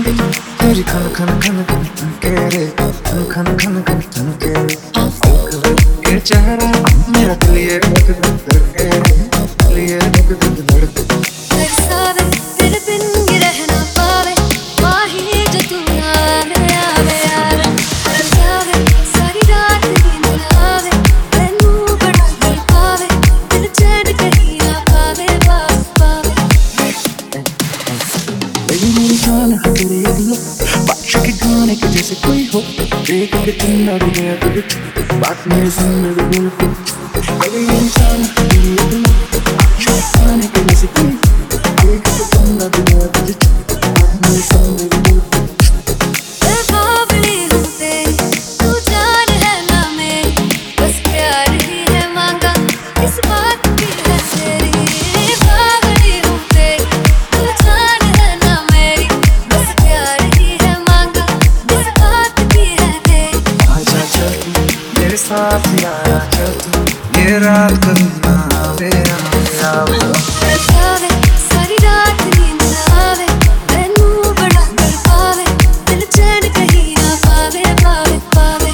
तेरी खन खन खन खन खन के रे, खन खन खन खन खन के रे। ये चेहरा मेरा दिल ये धक धक धड़के, दिल ये धक धक धड़के। तरसावे तेरे बिन ये रह ना पावे, माही जो तू ना आवे आवे आवे। तरसावे सारी रात नींद ना आवे, तैनू बड़ा दिल पावे, दिल चैन कहीं ना पावे पावे पावे। मेरी जान है तेरी अगलो, बादशाह के गाने के जैसे कोई हो। देख के तुम ना भी गया तो बात मेरे सुन मेरे दिल को। मेरी जान है तेरी अगलो, बादशाह के गाने के जैसे कोई हो। देख के तुम ना भी गया तो बात मेरे सुन मेरे दिल को। मैं बावली हूँ तेरी, तू जान है ना मेरी, बस प्यार ही है मांगा, इस बात की है तेरी। बावली हूँ तेरी, तू जान है ना मेरी, बस प्यार ही है मांगा, इस बात की है तेरी। आजा चल तू मेरे साथ यारा, चल तू ये रात कभी ना आवे आवे आवे। तरसावे सारी रात नींद ना आवे, तैनू बड़ा तड़पावे, दिल चैन कहीं ना पावे पावे पावे।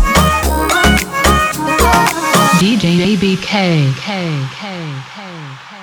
DJ ABK.